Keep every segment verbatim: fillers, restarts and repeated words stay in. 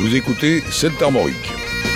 Vous écoutez Celte Armorique.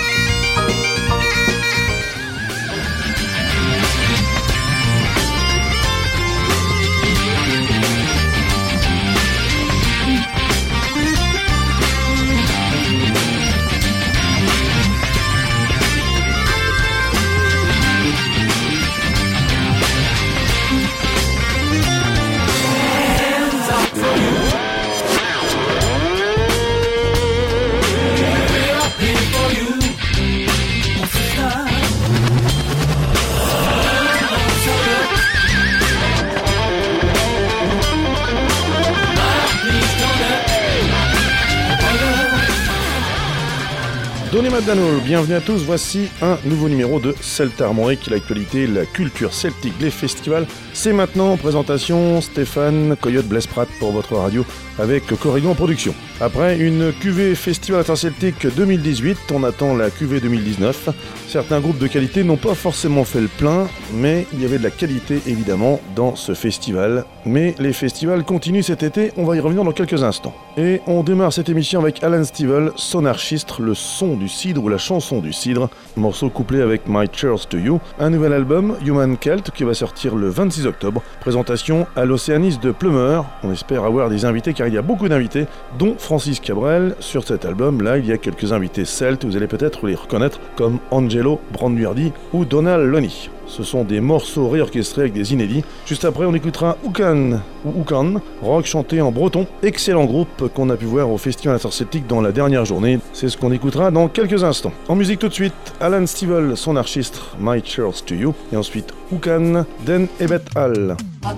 Donny McDaniel, bienvenue à tous, voici un nouveau numéro de Celte Armorique, l'actualité, la culture celtique, les festivals. C'est maintenant, présentation Stéphane Coyote Blesprat pour votre radio avec Corrigan Productions. Après une cuvée Festival Interceltique deux mille dix-huit, on attend la cuvée deux mille dix-neuf. Certains groupes de qualité n'ont pas forcément fait le plein, mais il y avait de la qualité évidemment dans ce festival. Mais les festivals continuent cet été, on va y revenir dans quelques instants. Et on démarre cette émission avec Alan Stivell, Sonarchiste, le son du cidre ou la chanson du cidre, morceau couplé avec My Cheers to You, un nouvel album, Human Celt, qui va sortir le vingt-six octobre. Présentation à l'Océanis de Plumeur. On espère avoir des invités car il y a beaucoup d'invités, dont Francis Cabrel. Sur cet album-là, il y a quelques invités celtes, vous allez peut-être les reconnaître comme Angelo Branduardi ou Donald Loney. Ce sont des morceaux réorchestrés avec des inédits. Juste après, on écoutera Oukan ou Oukan, rock chanté en breton. Excellent groupe qu'on a pu voir au Festival Interceltique dans la dernière journée. C'est ce qu'on écoutera dans quelques instants. En musique tout de suite, Alan Stivell, Sonarchiste, My Cheers to You. Et ensuite, Oukan, Den Ebet Al.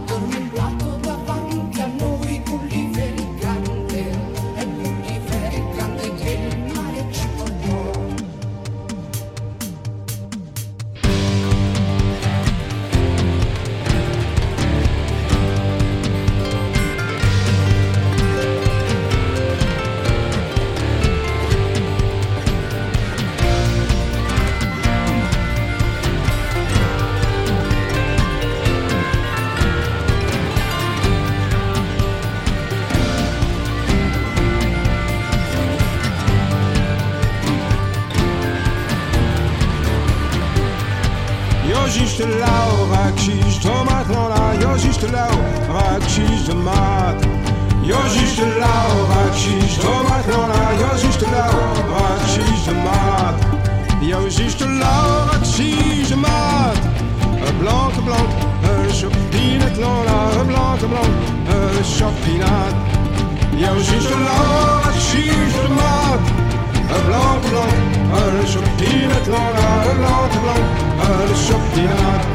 Juste là, rakšiš to matnona, jo juste là, rakšiš de mat. Jo juste là, rakšiš to matnona, jo juste là, rakšiš de mat. Jo juste là, rakšiš de mat. Blanc, blanc, chopinat lona, blanc, blanc, chopinat. Jo juste là, rakšiš de mat. Blanc, blanc, chopinat lona, blanc, blanc. الشوكينات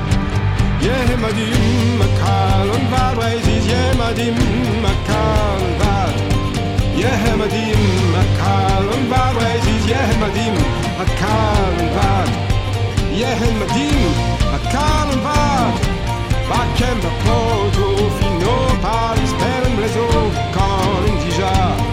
يا مديم مكان بعد ويزيد يا مديم مكان بعد يا مديم مكان بعد ويزيد يا مديم مكان بعد يا مديم مكان بعد بعد كم بقوتو في نو باريس بين بلازو كان ديجا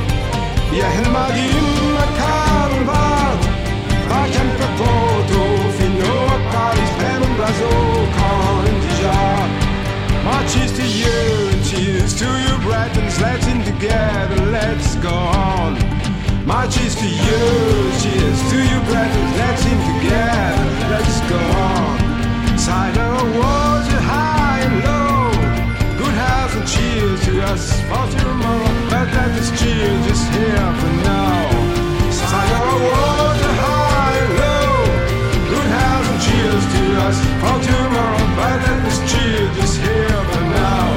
يا مديم مكان بعد بعد كم بقوتو في نو Paris, pen and blazo, calling Dijon. My cheers to you, cheers to you, brethren. Let's in together, let's go on. My cheers to you, cheers to you, brethren. Let's in together, let's go on. Side of the walls are high and low. Good health and cheers to us for tomorrow. But let us cheers just here for now. Side of the walls are high and low. Cheers to us for tomorrow, but let us cheer just here for now.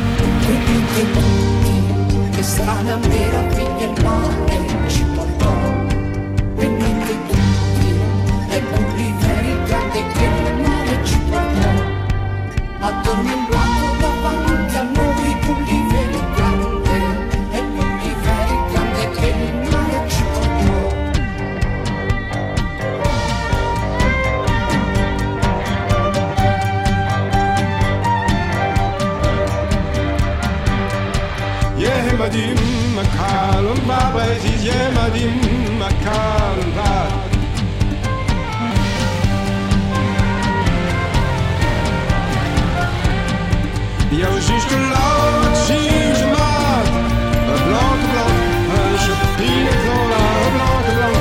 Che strana meraviglia il mare ci portò. Venite tutti, e puliveri grandi che il mare ci portò. Addormentato davanti a noi, puliveri grande, e puliveri grande che il mare ci portò. Yemadim makalum babazis yemadim makalum bab Yo juste là si je mat blanc blanc je pine blanc blanc blanc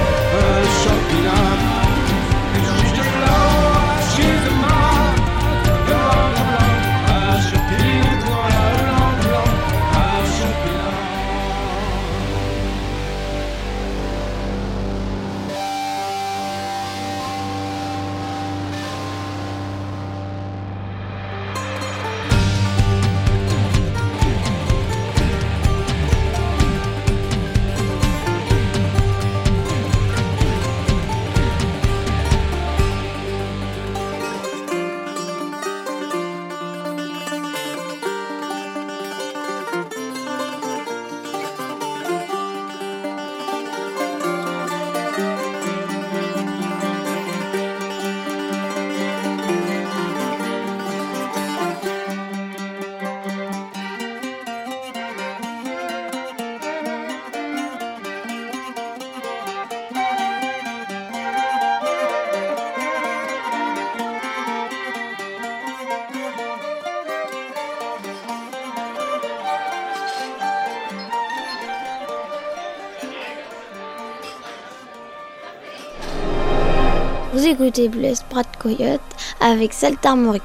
Vous écoutez Blaise Prat Coyote avec Celtes Armoriques.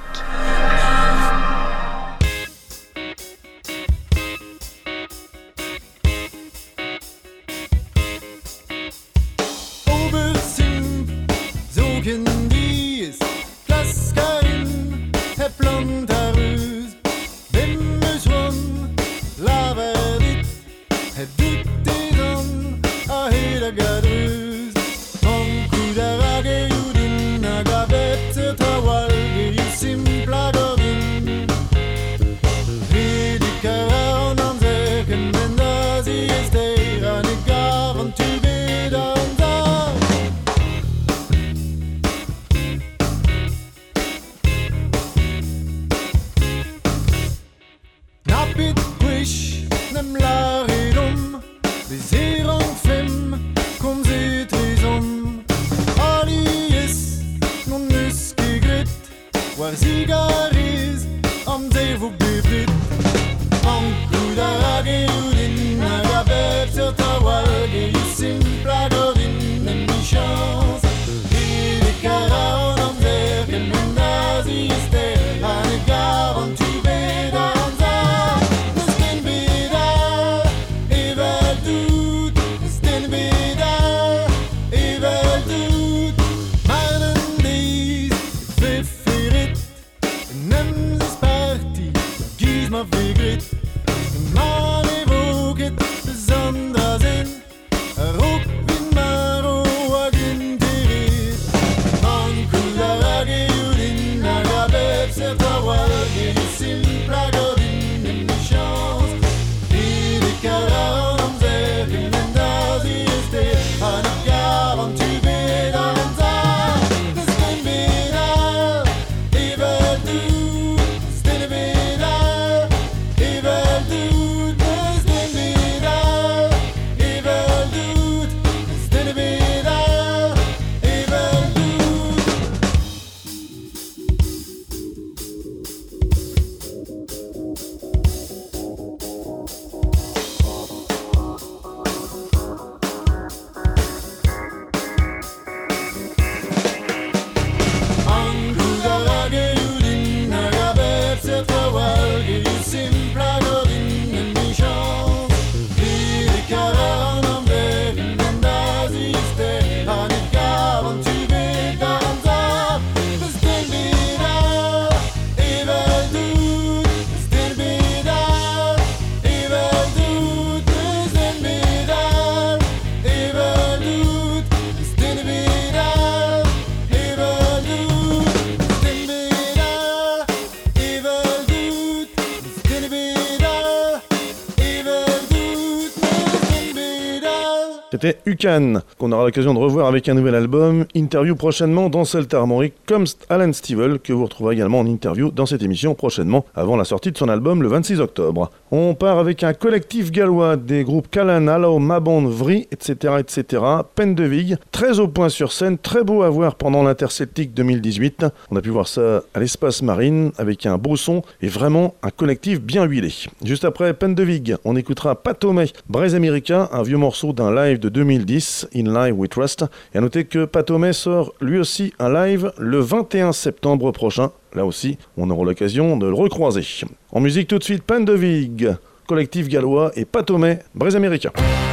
C'était Ucan, qu'on aura l'occasion de revoir avec un nouvel album. Interview prochainement dans Celtes Armoriques, comme Alan Stivell, que vous retrouverez également en interview dans cette émission prochainement, avant la sortie de son album le vingt-six octobre. On part avec un collectif gallois des groupes Callan, Allo, Mabon, Vri, et cetera, et cetera. Pendevig, très au point sur scène, très beau à voir pendant l'Interceltique deux mille dix-huit. On a pu voir ça à l'Espace Marine, avec un beau son et vraiment un collectif bien huilé. Juste après Pendevig, on écoutera Patomé, Braise America, un vieux morceau d'un live de deux mille dix, In Live We Trust. Et à noter que Patomé sort lui aussi un live le vingt et un septembre prochain. Là aussi, on aura l'occasion de le recroiser. En musique tout de suite, Pendevig, collectif gallois, et Patomé, Braise America.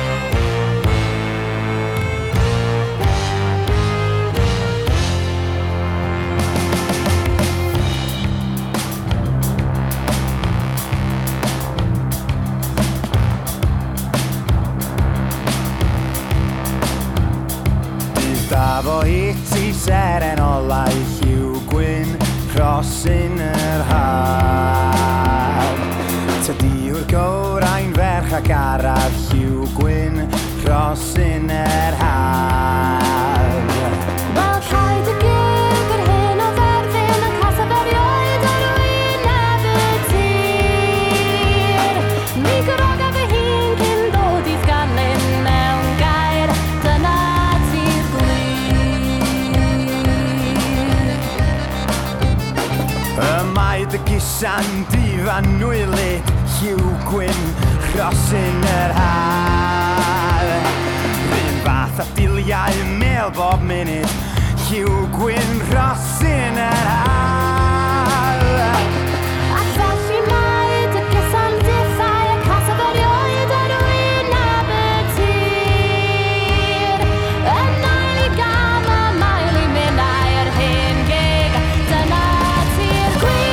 Efo hit I seren olau Hugh Gwyn crossing yr haf. Tydi'r gowrain ferch ac araf Hugh Gwyn crossing yr haf. Wel rhaid y gig yr hyn o ferfyn yn cas o ferioed ar wyn hefyd tir. Ni gyrog ag y hun cyn ddod I sganlyn mewn gair, dyna tir glir. Y maid y gisan difan nwylid Hugh Gwyn crossing yr haf. Rhyn fath a diliau mel bob munud lliw gwyn rosyn yr haf. Ac felly mae dy gyson dithau y casaf erioed ar wyn Aberteir. Yn ail i gam a mael i minnau yr hen gig, dyna ti'r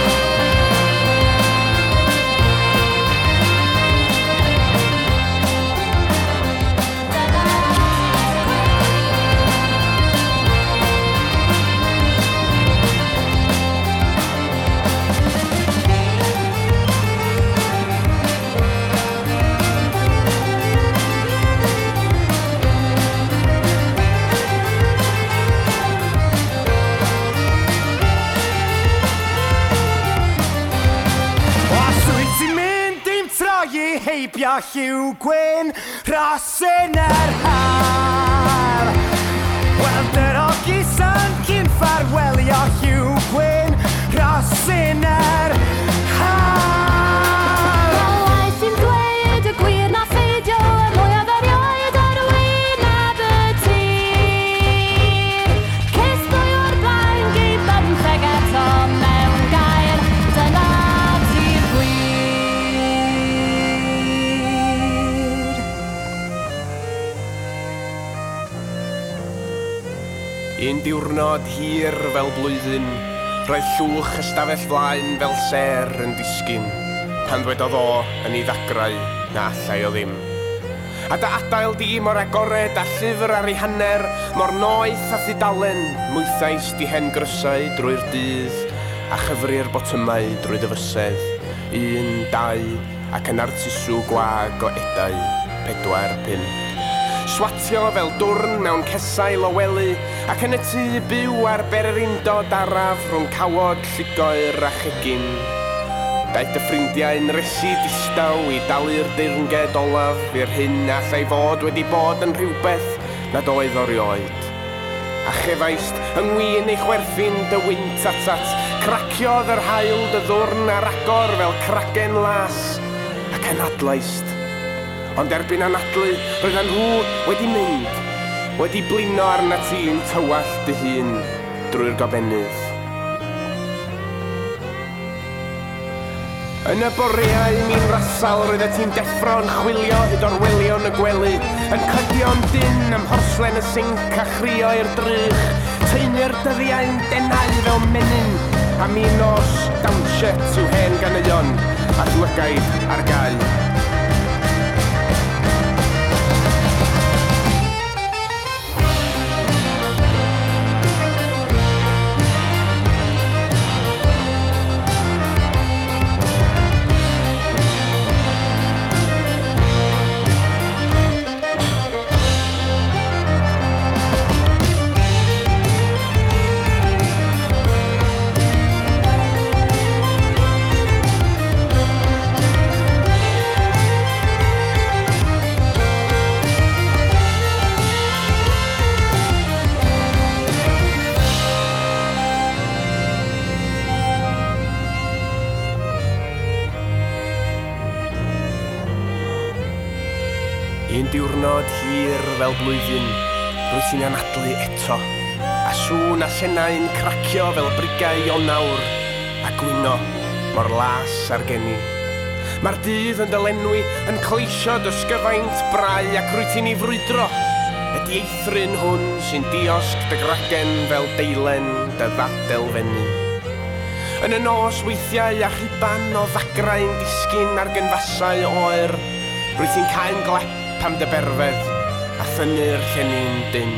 heibio lliw gwyn rosyn yr har. Wel dyrogi san cyn ffarwelio lliw gwyn rosyn yr har. Olau sy'n dweud y gwir na pheidio y mwyaf erioed ar wyn Aberteir. Ces dwy o'r blaen gei bymtheg eto mewn gair, dyna ti'r gwir. Un diwrnod hir fel blwyddyn, roedd llwch ystafell flaen fel ser yn disgyn, pan ddwedodd o yn ei ddagrau na allai o ddim. A dy adael di mor agored a llyfr ar ei hanner, mor noeth a thudalen, mwythais di hen grysau drwy'r dydd, a chyfri'r botymau drwy dyfysedd, un, dau, ac yn artisw gwag o edau, pedwar, pump. Swatio fel dwrn mewn cesau lywelu, ac yn y tŷ byw ar bererindod araf rhwng cawod, llugoer a chegin. Daeth y ffrindiau'n resi distaw i dalu'r deyrnged olaf i'r hyn allai fod wedi bod yn rhywbeth nad oedd o rioed. A chefaist yngwyn ei chwerthin dy wynt atat, craciodd yr haul dy ddwrn ar agor fel cragen las, ac yn adlaist. Ond erbyn anadlu, roedden nhw wedi mynd, wedi blino arna ti'n tywall dy hun drwy'r gobennydd. Yn y boreau mi'n rasal roedd y ti'n deffro'n chwilio hyd o'r welion y gwely, yn cydio'n dyn am horslen y sinc a chrio i'r drych, teunir dyddiau'n denau fel menyn, a mi nos dawnshet yw hen ganeuon a llygaid ar gael. Un diwrnod hir fel blwyddyn, rwy sy'n anadlu eto, a sŵn a llenau'n cracio fel brigau o nawr, a gwyno mor las ar geni. Mae'r dydd yn dylenwi yn cleisio dysgyfaint brau ac rwy ti'n ei frwydro. Ydy eithrin hwn sy'n diosg dy gragen fel deilen dy ddadelfennu. Yn y nos weithiau a rhiban o ddagrau'n disgyn ar gynfasau oer, rwy ti'n cael glep am dy berfedd a thynnu'r llenni'n dyn.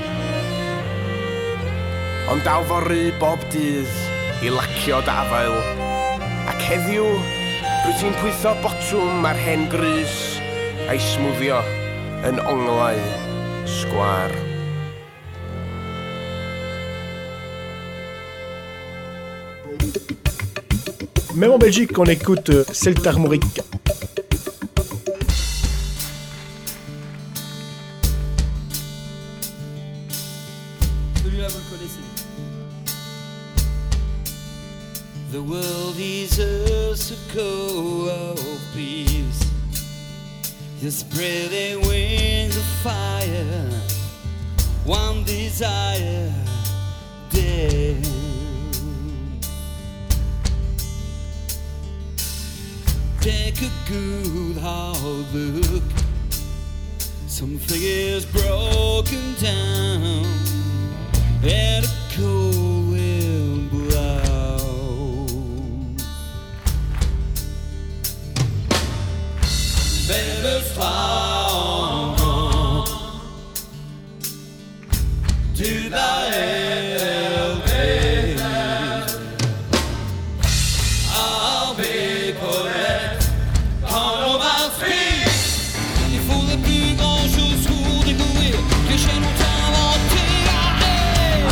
Ond dawfory bob dydd i lacio dy afael, ac heddiw rwy ti'n pwytho botwm ar hen grys a'i smwddio yn onglau sgwar. Même en Belgique, on écoute Celtarmorique. Celui-là, vous le connaissez. The world is a circle of peace. You're spreading wings of fire. One desire Take a good hard look. Something is broken down and a cold wind blows. Baby's far to the elevation. I'll be correct on my feet. Il faudrait plus grand chose pour découvrir que j'ai longtemps inventé la haine.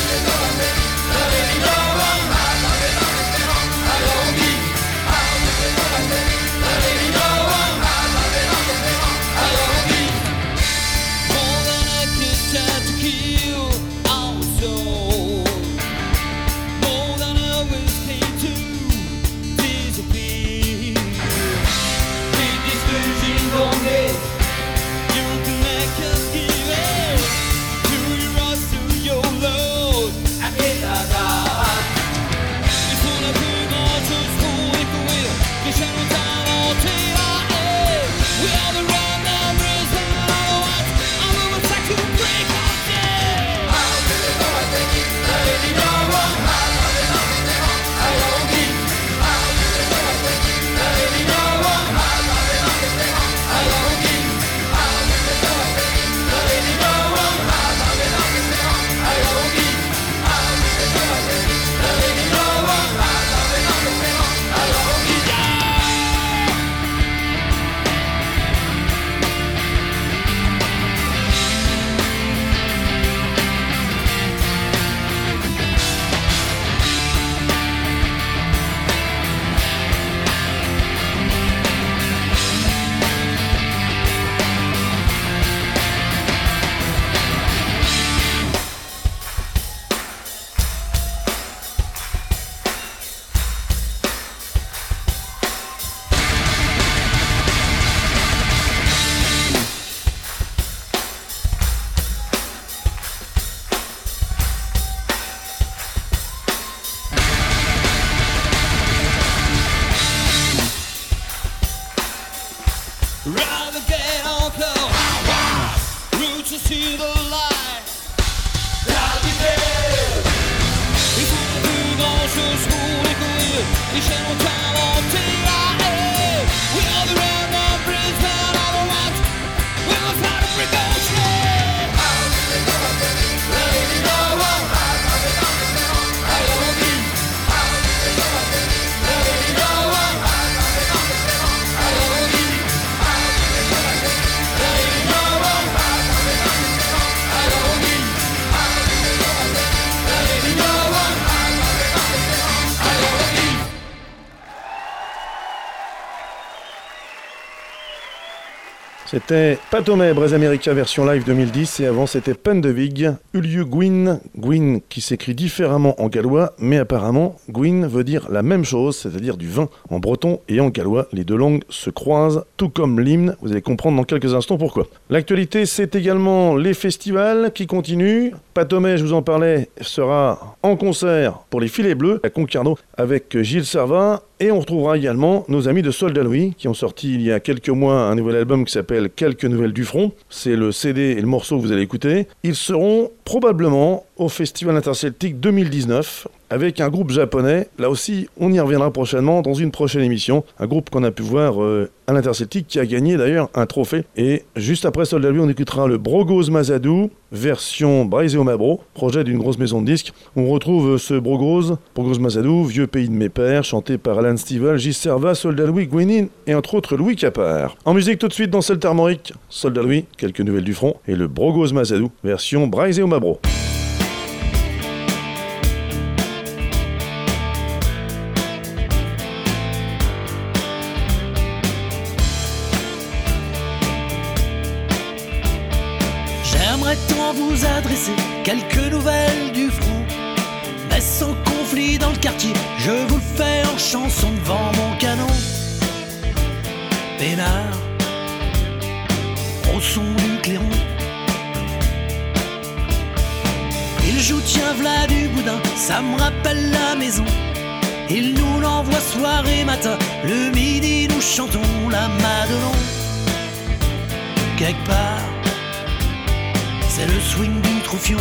More than I could stand to kill our soul. More than I was paid to disappear. Big discussions on this. You can make us give it. Do you rise to your load? I get that out. Il faut la plus grande chose pour découvrir que j'ai longtemps inventé la haine. We are the wrong numbers and the other ones. I'm gonna attack you, break our day. I'll do it all, I think it's lady no one. I don't give. I'll do it all, I think it's lady no one. I don't give. I'll do it all, I think it's lady no one. I don't give. I'll do it all, I think it's lady no one. I don't give. Rather get on close, roots to see the light. I'll be there. Il faut plus grand chose pour découvrir que j'ai longtemps inventé la haine. We are the red numbers and all the ones. We will try to break our shit. I'll do it all, I think it's lady no one. I don't give. I'll do it all, I think it's lady no one. I don't give. C'était Patomé, Bres America version live deux mille dix, et avant c'était Pendevig, Uliu Gwyn, Gwyn qui s'écrit différemment en gallois, mais apparemment Gwyn veut dire la même chose, c'est-à-dire du vin en breton et en gallois. Les deux langues se croisent, tout comme l'hymne, vous allez comprendre dans quelques instants pourquoi. L'actualité, c'est également les festivals qui continuent. Patomé, je vous en parlais, sera en concert pour les Filets Bleus à Concarneau avec Gilles Servat. Et on retrouvera également nos amis de Soldat Louis qui ont sorti il y a quelques mois un nouvel album qui s'appelle Quelques Nouvelles du Front. C'est le C D et le morceau que vous allez écouter. Ils seront probablement au Festival Interceltique deux mille dix-neuf avec un groupe japonais. Là aussi, on y reviendra prochainement dans une prochaine émission. Un groupe qu'on a pu voir euh, à l'Interceltique qui a gagné d'ailleurs un trophée. Et juste après Soldat Louis, on écoutera le Brogoz Mazadou, version Braisé au Mabro, projet d'une grosse maison de disques. On retrouve ce Brogoz, Brogoz Mazadou, Vieux pays de mes pères, chanté par Alan Stivell, Gilles Servat, Soldat Louis, Gwynin et entre autres Louis Capard. En musique tout de suite dans Celtes Armoriques, Soldat Louis, Quelques Nouvelles du Front et le Brogoz Mazadou, version Braisé au Mabro. J'aimerais tant vous adresser quelques nouvelles du front, mais sans conflit dans le quartier, je vous le fais en chanson devant mon canon. Pénard, au son du clairon, Il joue tiens v'là du boudin, ça me rappelle la maison. Il nous l'envoie soir et matin, le midi nous chantons la Madelon. Quelque part, c'est le swing du Troufion.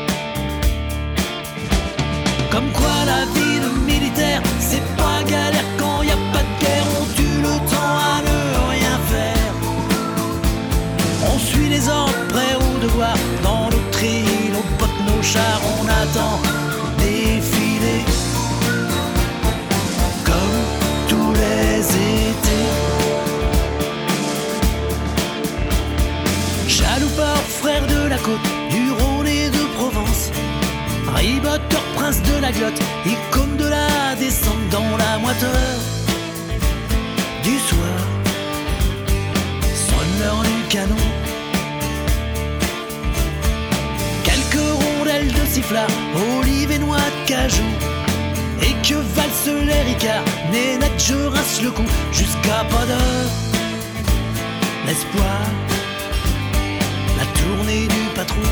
Comme quoi la vie de militaire, c'est pas galère quand y a pas de guerre. On tue le temps à ne rien faire. On suit les ordres, prêts au devoir. Dans nos trilles, nos bottes, nos chars, on attend défiler. Comme tous les étés. Chaloupard, frère de la côte, du Rhône et de Provence. Riboteur, prince de la glotte, icône de la descente dans la moiteur du soir. Sonne l'heure du canon. Quelques rondelles de sifflard, olive et noix de cajou. Et que valsent les ricards, nénette, je rince le cou jusqu'à pas d'heure. L'espoir, la tournée du patron.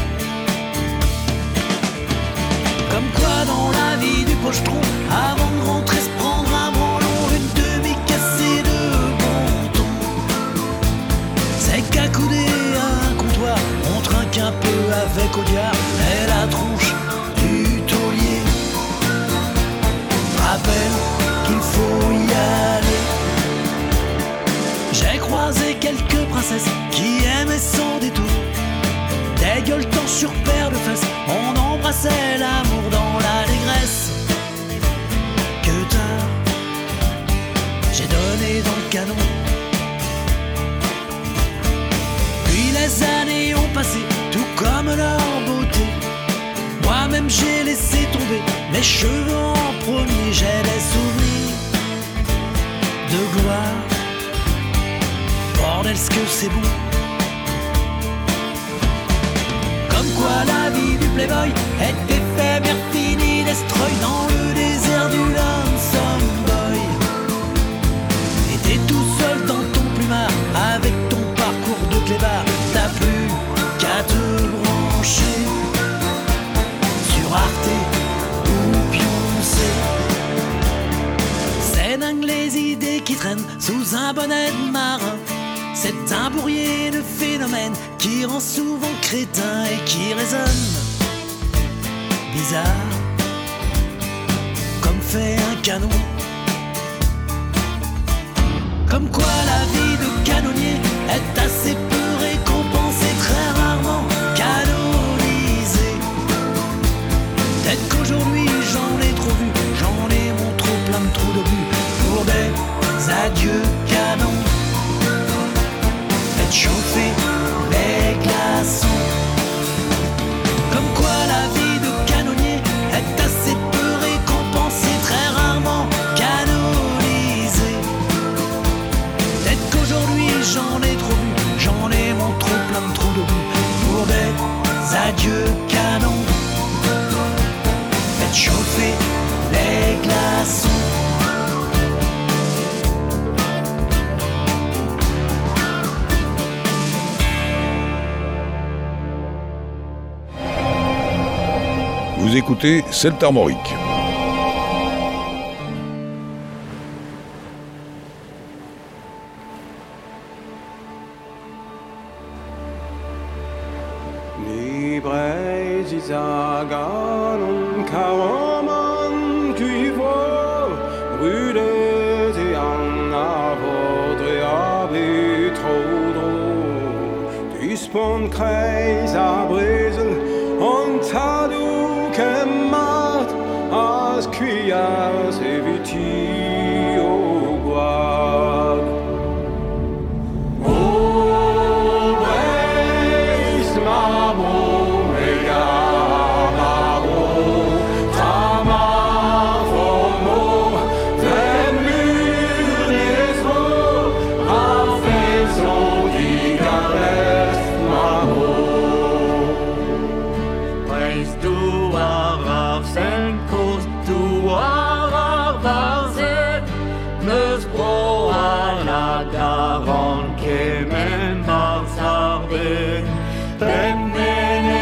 Comme quoi dans la vie du pochetron, avant de rentrer se prendre un branlon, une demi-cassée de bon ton. C'est qu'accoudé à un comptoir, on trinque un peu avec Audiard et la tronche du taulier. Rappelle qu'il faut y aller. J'ai croisé quelques princesses qui aimaient sans détour. Des gueuletons sur paire de fesses, on embrassait l'amour dans l'allégresse. Que tard, j'ai donné dans le canon. Puis les années ont passé, tout comme leur beauté. Moi-même j'ai laissé tomber mes cheveux en premier. J'ai des souvenirs de gloire. Bordel, ce que c'est bon. Comme quoi la vie du playboy est éphémère, finie, destroy dans le désert du lonesome boy. Et t'es tout seul dans ton plumard, avec ton parcours de clébard. T'as plus qu'à te brancher sur Arte ou Beyoncé. C'est dingue les idées qui traînent sous un bonnet de marin. C'est un bourrier de phénomènes qui rend souvent crétin et qui résonne bizarre, comme fait un canon. Comme quoi la vie de canonnier est assez peu récompensée, très rarement canonisée. Peut-être qu'aujourd'hui j'en ai trop vu, j'en ai mon trop plein de trous d'obus pour des adieux canons. Chauffer les glaçons. Comme quoi la vie de canonnier est assez peu récompensée, très rarement canonisée. Peut-être qu'aujourd'hui j'en ai trop vu, j'en ai mon trop plein de trous d'obus pour des adieux canons. Faites chauffer les glaçons. Vous écoutez Celtarmorique. Ni breis aganon karoman cuivre, brûlés et en avodre arbitrodro, du spon kreis a Bresel, und hadu kemat as cuias eviti o guard. O breis mamo mega mamo tama fomo zemur nesro afeso di gales mamo. Breis du arav sen kost du arav varzet, meus bro ala garon kemen barzardet, ben mene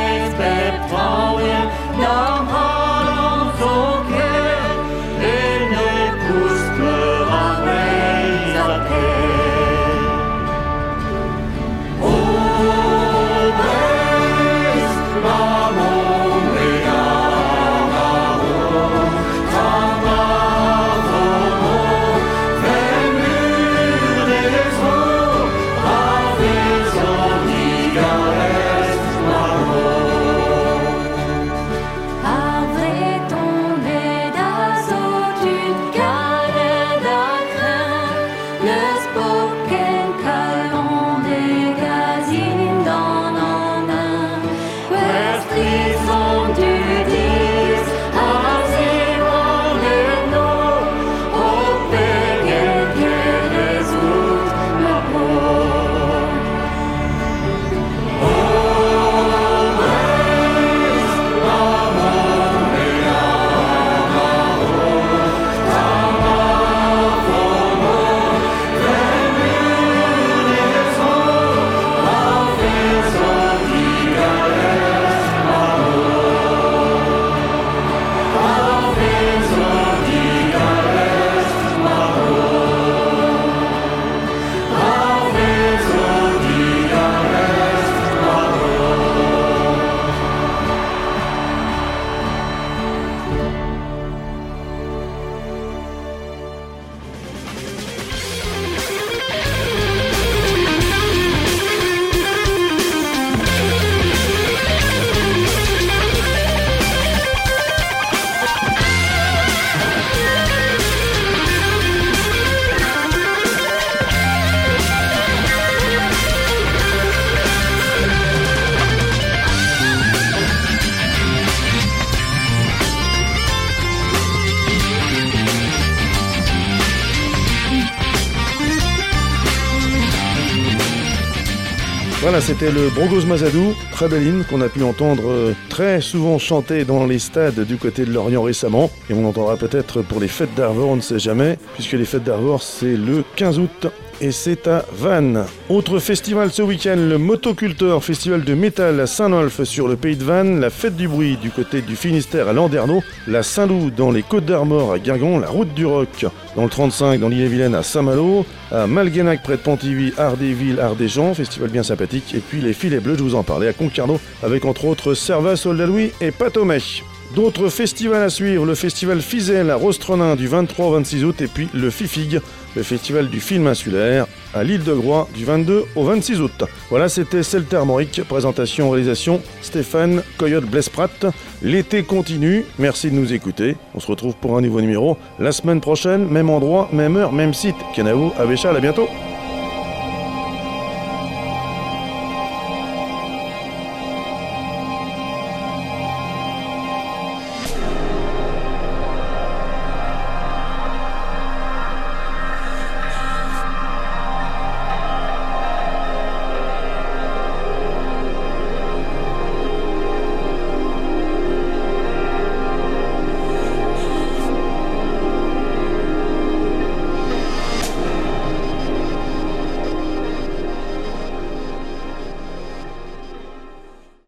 Voilà, c'était le Brogos Mazadou, très belle hymne qu'on a pu entendre euh, très souvent chanter dans les stades du côté de Lorient récemment. Et on entendra peut-être pour les fêtes d'Arvor, on ne sait jamais, puisque les fêtes d'Arvor, c'est le quinze août. Et c'est à Vannes. Autre festival ce week-end, le Motoculteur, festival de métal à Saint-Nolff sur le pays de Vannes, la fête du bruit du côté du Finistère à Landerneau, la Saint-Loup dans les Côtes d'Armor à Guingamp, la route du Roc dans le trente-cinq dans l'île-et-Vilaine à Saint-Malo, à Malguenac près de Pontivy, Ardéville, Ardéjean, festival bien sympathique, et puis les Filets Bleus, je vous en parlais, à Concarneau, avec entre autres Servas, Soldat-Louis et Patomé. D'autres festivals à suivre, le festival Fizel à Rostronin du vingt-trois au vingt-six août, et puis le Fifig, le festival du film insulaire à l'île de Groix du vingt-deux au vingt-six août. Voilà, c'était Celtes Armorique, présentation, réalisation Stéphane Coyote Blesprat. L'été continue, merci de nous écouter. On se retrouve pour un nouveau numéro la semaine prochaine, même endroit, même heure, même site. Kenao, Avechal, à bientôt.